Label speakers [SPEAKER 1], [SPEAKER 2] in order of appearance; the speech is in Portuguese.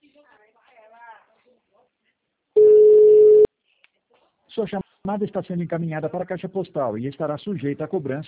[SPEAKER 1] Sua chamada está sendo encaminhada para a caixa postal e estará sujeita a cobrança